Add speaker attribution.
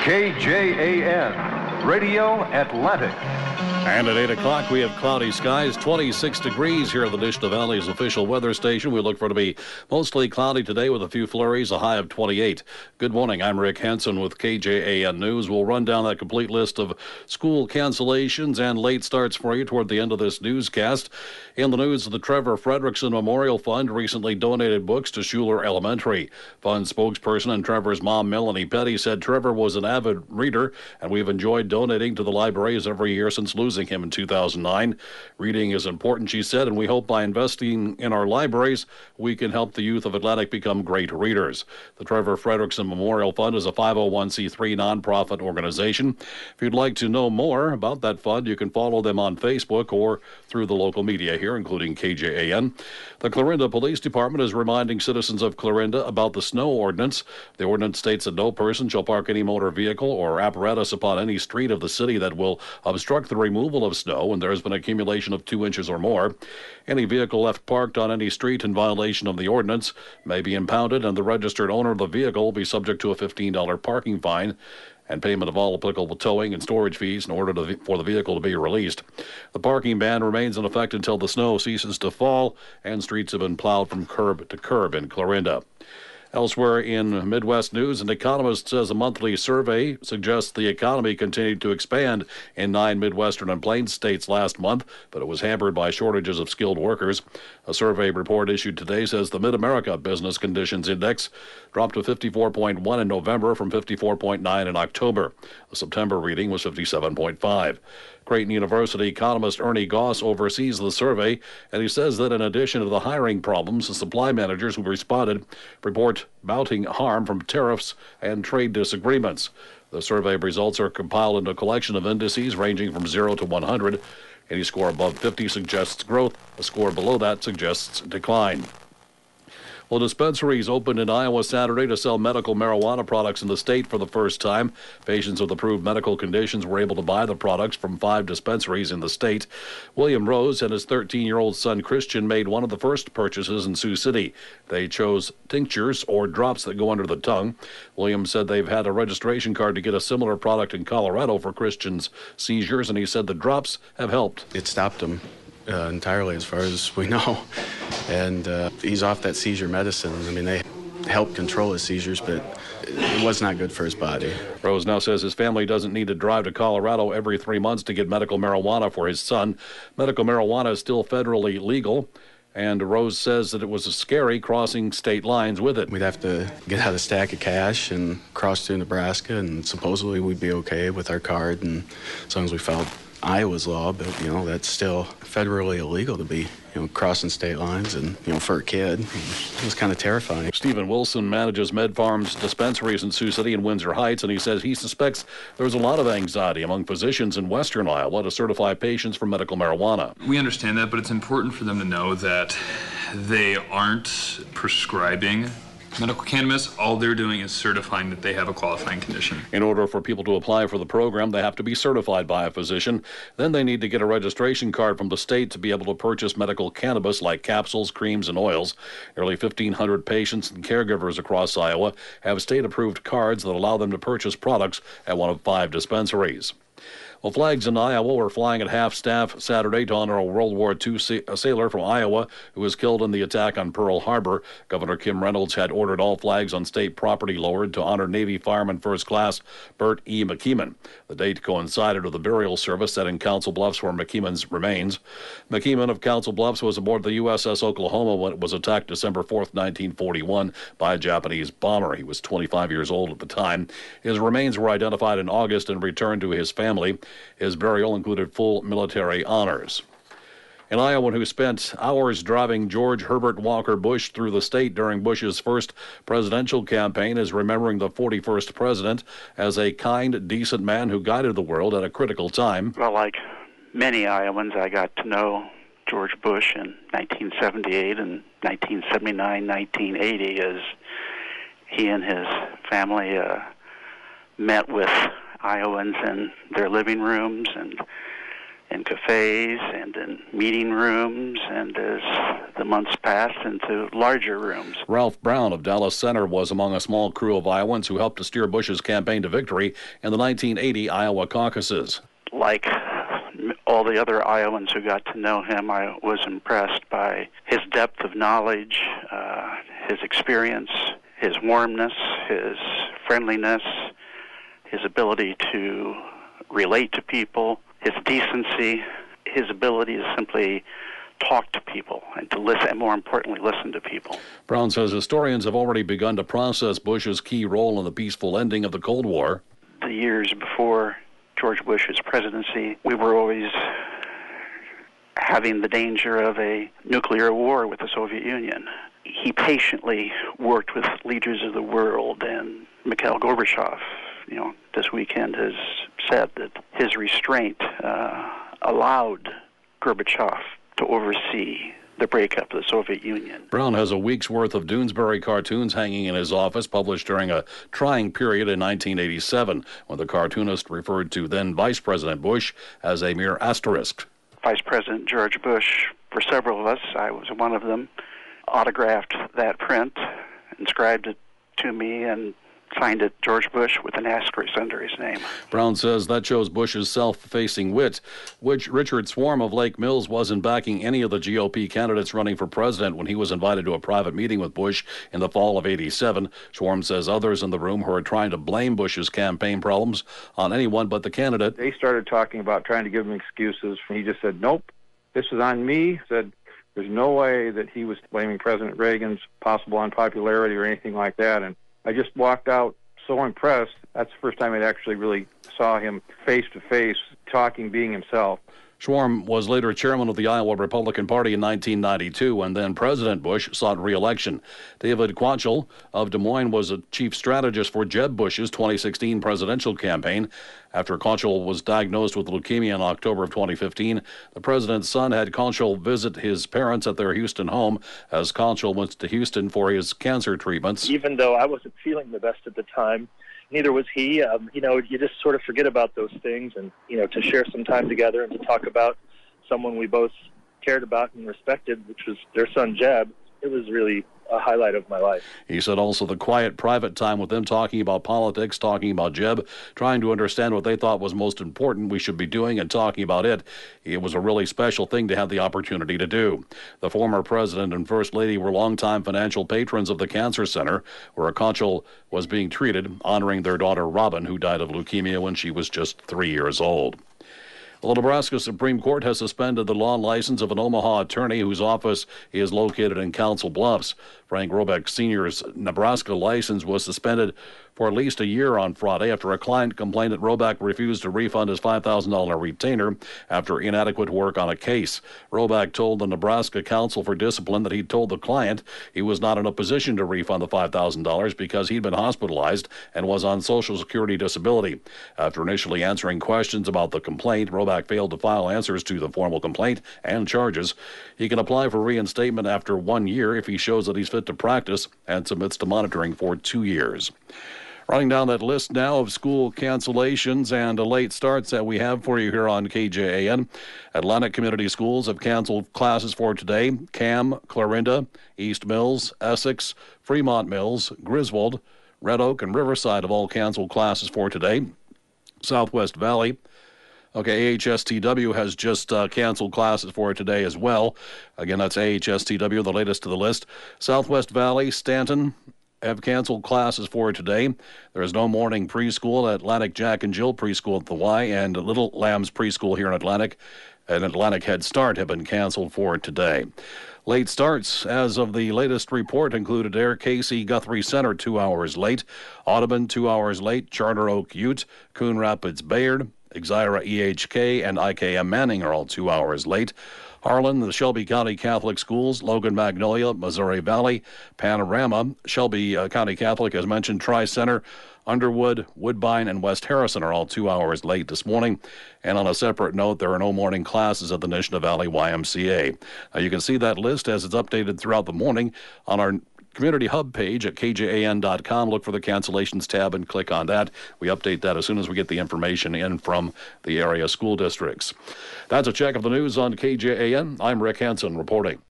Speaker 1: KJAN, Radio Atlantic.
Speaker 2: And at 8 o'clock, we have cloudy skies, 26 degrees here at the Dishna Valley's official weather station. We look for it to be mostly cloudy today with a few flurries, a high of 28. Good morning. I'm Rick Hansen with KJAN News. We'll run down that complete list of school cancellations and late starts for you toward the end of this newscast. In the news, the Trevor Fredrickson Memorial Fund recently donated books to Schuler Elementary. Fund spokesperson and Trevor's mom, Melanie Petty, said Trevor was an avid reader, and we've enjoyed donating to the libraries every year since losing him in 2009. Reading is important, she said, and we hope by investing in our libraries, we can help the youth of Atlantic become great readers. The Trevor Fredrickson Memorial Fund is a 501c3 nonprofit organization. If you'd like to know more about that fund, you can follow them on Facebook or through the local media here, including KJAN. The Clarinda Police Department is reminding citizens of Clarinda about the snow ordinance. The ordinance states that no person shall park any motor vehicle or apparatus upon any street of the city that will obstruct the removal of snow when there has been accumulation of 2 inches or more. Any vehicle left parked on any street in violation of the ordinance may be impounded, and the registered owner of the vehicle will be subject to a $15 parking fine and payment of all applicable towing and storage fees in order for the vehicle to be released. The parking ban remains in effect until the snow ceases to fall and streets have been plowed from curb to curb in Clarinda. Elsewhere in Midwest news, an economist says a monthly survey suggests the economy continued to expand in 9 Midwestern and Plains states last month, but it was hampered by shortages of skilled workers. A survey report issued today says the Mid-America Business Conditions Index dropped to 54.1 in November from 54.9 in October. The September reading was 57.5. Creighton University economist Ernie Goss oversees the survey, and he says that in addition to the hiring problems, the supply managers who responded report mounting harm from tariffs and trade disagreements. The survey results are compiled into a collection of indices ranging from 0 to 100. Any score above 50 suggests growth. A score below that suggests decline. Well, dispensaries opened in Iowa Saturday to sell medical marijuana products in the state for the first time. Patients with approved medical conditions were able to buy the products from 5 dispensaries in the state. William Rose and his 13-year-old son Christian made one of the first purchases in Sioux City. They chose tinctures or drops that go under the tongue. William said they've had a registration card to get a similar product in Colorado for Christian's seizures, and he said the drops have helped.
Speaker 3: It stopped him entirely as far as we know, and he's off that seizure medicine. I mean, they help control his seizures, but it was not good for his body.
Speaker 2: Rose now says his family doesn't need to drive to Colorado every 3 months to get medical marijuana for his son. Medical marijuana is still federally legal, and Rose says that it was scary crossing state lines with it.
Speaker 3: We'd have to get out a stack of cash and cross through Nebraska, and supposedly we'd be okay with our card, and as long as we followed Iowa's law, but that's still federally illegal to be crossing state lines, and for a kid it was kind of terrifying.
Speaker 2: Stephen Wilson manages MedFarm's dispensaries in Sioux City and Windsor Heights, and he says he suspects there's a lot of anxiety among physicians in western Iowa to certify patients for medical marijuana.
Speaker 4: We understand that, but it's important for them to know that they aren't prescribing medical cannabis. All they're doing is certifying that they have a qualifying condition.
Speaker 2: In order for people to apply for the program, they have to be certified by a physician. Then they need to get a registration card from the state to be able to purchase medical cannabis like capsules, creams, and oils. Nearly 1,500 patients and caregivers across Iowa have state-approved cards that allow them to purchase products at one of 5 dispensaries. Well, flags in Iowa were flying at half-staff Saturday to honor a World War II sailor from Iowa who was killed in the attack on Pearl Harbor. Governor Kim Reynolds had ordered all flags on state property lowered to honor Navy Fireman First Class Bert E. McKeeman. The date coincided with the burial service set in Council Bluffs for McKeeman's remains. McKeeman of Council Bluffs was aboard the USS Oklahoma when it was attacked December 4th, 1941 by a Japanese bomber. He was 25 years old at the time. His remains were identified in August and returned to his family. His burial included full military honors. An Iowan who spent hours driving George Herbert Walker Bush through the state during Bush's first presidential campaign is remembering the 41st president as a kind, decent man who guided the world at a critical time.
Speaker 5: Well, like many Iowans, I got to know George Bush in 1978 and 1979, 1980 as he and his family met with Iowans in their living rooms and in cafes and in meeting rooms, and as the months passed, into larger rooms.
Speaker 2: Ralph Brown of Dallas Center was among a small crew of Iowans who helped to steer Bush's campaign to victory in the 1980 Iowa caucuses.
Speaker 5: Like all the other Iowans who got to know him, I was impressed by his depth of knowledge, his experience, his warmness, his friendliness, his ability to relate to people, his decency, his ability to simply talk to people and to listen, and more importantly, listen to people.
Speaker 2: Brown says historians have already begun to process Bush's key role in the peaceful ending of the Cold War.
Speaker 5: The years before George Bush's presidency, we were always having the danger of a nuclear war with the Soviet Union. He patiently worked with leaders of the world, and Mikhail Gorbachev, this weekend has said that his restraint allowed Gorbachev to oversee the breakup of the Soviet Union.
Speaker 2: Brown has a week's worth of Doonesbury cartoons hanging in his office, published during a trying period in 1987, when the cartoonist referred to then Vice President Bush as a mere asterisk.
Speaker 5: Vice President George Bush, for several of us, I was one of them, autographed that print, inscribed it to me, and signed it George Bush with an asterisk under his name.
Speaker 2: Brown says that shows Bush's self-effacing wit, which Richard Swarm of Lake Mills wasn't backing any of the GOP candidates running for president when he was invited to a private meeting with Bush in the fall of '87. Swarm says others in the room who are trying to blame Bush's campaign problems on anyone but the candidate.
Speaker 6: They started talking about trying to give him excuses. He just said, nope, this is on me. Said there's no way that he was blaming President Reagan's possible unpopularity or anything like that. And I just walked out so impressed. That's the first time I actually really saw him face-to-face, talking, being himself.
Speaker 2: Schwarm was later chairman of the Iowa Republican Party in 1992, and then President Bush sought re-election. David Quantrill of Des Moines was a chief strategist for Jeb Bush's 2016 presidential campaign. After Quantrill was diagnosed with leukemia in October of 2015, the president's son had Quantrill visit his parents at their Houston home as Quantrill went to Houston for his cancer treatments.
Speaker 7: Even though I wasn't feeling the best at the time, neither was he. You just sort of forget about those things, and, to share some time together and to talk about someone we both cared about and respected, which was their son, Jeb, it was really a highlight of my life.
Speaker 2: He said also the quiet, private time with them talking about politics, talking about Jeb, trying to understand what they thought was most important we should be doing and talking about it. It was a really special thing to have the opportunity to do. The former president and first lady were longtime financial patrons of the Cancer Center, where Quantrill was being treated, honoring their daughter Robin, who died of leukemia when she was just 3 years old. The Nebraska Supreme Court has suspended the law license of an Omaha attorney whose office is located in Council Bluffs. Frank Robeck Sr.'s Nebraska license was suspended for at least a year on Friday after a client complained that Robeck refused to refund his $5,000 retainer after inadequate work on a case. Robeck told the Nebraska Council for Discipline that he'd told the client he was not in a position to refund the $5,000 because he'd been hospitalized and was on Social Security disability. After initially answering questions about the complaint, Robeck failed to file answers to the formal complaint and charges. He can apply for reinstatement after 1 year if he shows that he's fit to practice and submits to monitoring for 2 years. Running down that list now of school cancellations and late starts that we have for you here on KJAN. Atlantic Community Schools have canceled classes for today. Cam, Clarinda, East Mills, Essex, Fremont Mills, Griswold, Red Oak, and Riverside have all canceled classes for today. Southwest Valley. AHSTW has just canceled classes for today as well. Again, that's AHSTW, the latest to the list. Southwest Valley, Stanton have canceled classes for today. There is no morning preschool at Atlantic Jack and Jill Preschool at the Y, and Little Lambs Preschool here in Atlantic and Atlantic Head Start have been canceled for today. Late starts, as of the latest report, included Air Casey Guthrie Center 2 hours late, Audubon 2 hours late, Charter Oak Ute, Coon Rapids Bayard, Exira EHK, and IKM Manning are all 2 hours late. Harlan, the Shelby County Catholic Schools, Logan Magnolia, Missouri Valley, Panorama, Shelby County Catholic, as mentioned, Tri-Center, Underwood, Woodbine, and West Harrison are all 2 hours late this morning. And on a separate note, there are no morning classes at the Nishna Valley YMCA. Now, you can see that list as it's updated throughout the morning on our community hub page at kjan.com. Look for the cancellations tab and click on that. We update that as soon as we get the information in from the area school districts. That's a check of the news on KJAN. I'm Rick Hansen reporting.